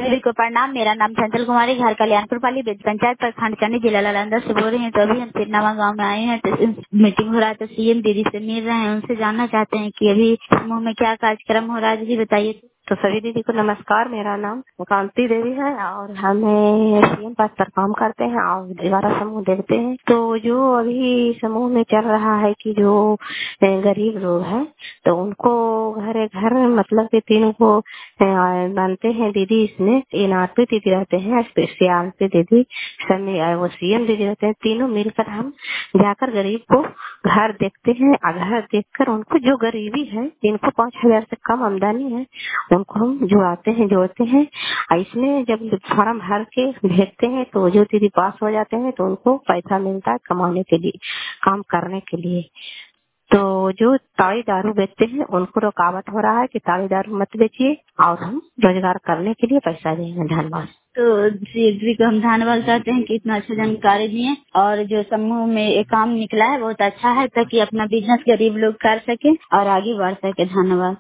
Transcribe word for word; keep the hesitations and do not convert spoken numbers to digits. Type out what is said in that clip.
दीदी को प्रणाम। मेरा नाम चंचल कुमारी, घर कल्याणपुर पाली, बेद पंचायत, प्रखंड चंडी, जिला नालंदा से बोल रही हैं। तो अभी हम सिरनावा गांव में आए हैं, तो मीटिंग हो रहा है, तो सीएम दीदी से मिल रहे हैं। उनसे जानना चाहते हैं कि अभी समूह में क्या कार्यक्रम हो रहा है। दीदी बताइए। तो सभी दीदी को नमस्कार। मेरा नाम कांति देवी है और हमें सीएम पद पर काम करते हैं और दीवारा समूह देखते हैं। तो जो अभी समूह में चल रहा है कि जो गरीब लोग हैं तो उनको घर घर मतलब कि तीनों को बनते हैं दीदी। इसमें एनआरपी दीदी रहते हैं, स्पेशल पे दीदी, समय वो सीएम दीदी रहते हैं। तीनों मिलकर हम जाकर गरीब को घर देखते हैं और घर देखकर उनको जो गरीबी है, जिनको पाँच हजार से कम आमदनी है, उनको हम जुड़ाते हैं जोड़ते हैं। और इसमें जब फॉर्म भर के भेजते हैं तो जो दीदी पास हो जाते हैं तो उनको पैसा मिलता है कमाने के लिए, काम करने के लिए। तो जो ताड़ी दारू बेचते हैं उनको रुकावट हो रहा है कि ताड़ी दारू मत बेचिए और हम रोजगार करने के लिए पैसा देंगे। धन्यवाद। तो दीदी को हम धन्यवाद करते हैं कि इतना अच्छा जानकारी दिए, और जो समूह में एक काम निकला है बहुत अच्छा है, ताकि अपना बिजनेस गरीब लोग कर सके और आगे बढ़ सके। धन्यवाद।